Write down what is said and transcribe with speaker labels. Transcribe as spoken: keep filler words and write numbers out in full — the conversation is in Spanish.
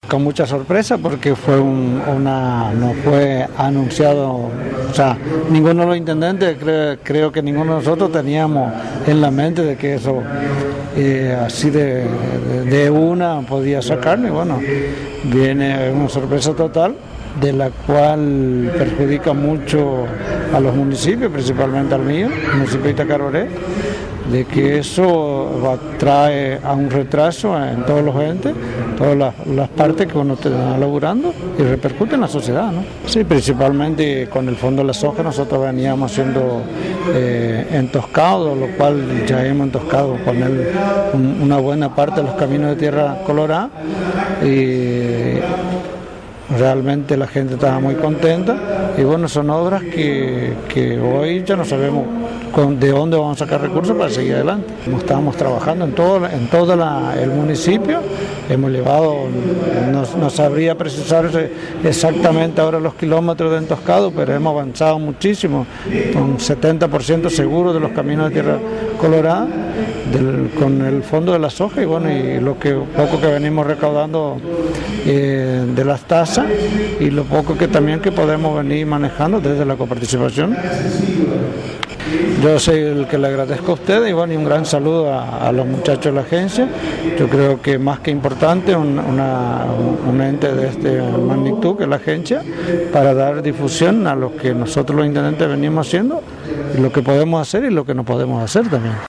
Speaker 1: Con mucha sorpresa porque fue un, una, no fue anunciado, o sea, ninguno de los intendentes, creo, creo que ninguno de nosotros teníamos en la mente de que eso eh, así de, de, de una podía sacarme. Bueno, viene una sorpresa total, de la cual perjudica mucho a los municipios, principalmente al mío, el municipio de Itacaroré, de que eso va, trae a un retraso en todos los entes, todas las, las partes que uno está laburando y repercute en la sociedad, ¿no? Sí, principalmente con el Fondo de la Soja nosotros veníamos haciendo eh, entoscado, lo cual ya hemos entoscado con él un, una buena parte de los caminos de tierra colorada y realmente la gente estaba muy contenta y bueno, son obras que, que hoy ya no sabemos con, de dónde vamos a sacar recursos para seguir adelante. Estamos trabajando en todo, en todo la, el municipio, hemos llevado, no, no sabría precisar exactamente ahora los kilómetros de entoscado, pero hemos avanzado muchísimo, con setenta por ciento seguro de los caminos de tierra colorada, del, con el Fondo de la Soja y bueno, y lo que poco que venimos recaudando eh, de las tasas y lo poco que también que podemos venir manejando desde la coparticipación. Yo soy el que le agradezco a ustedes y bueno, y un gran saludo a, a los muchachos de la agencia. Yo creo que más que importante un, una, un ente de esta magnitud que es la agencia para dar difusión a lo que nosotros los intendentes venimos haciendo, lo que podemos hacer y lo que no podemos hacer también.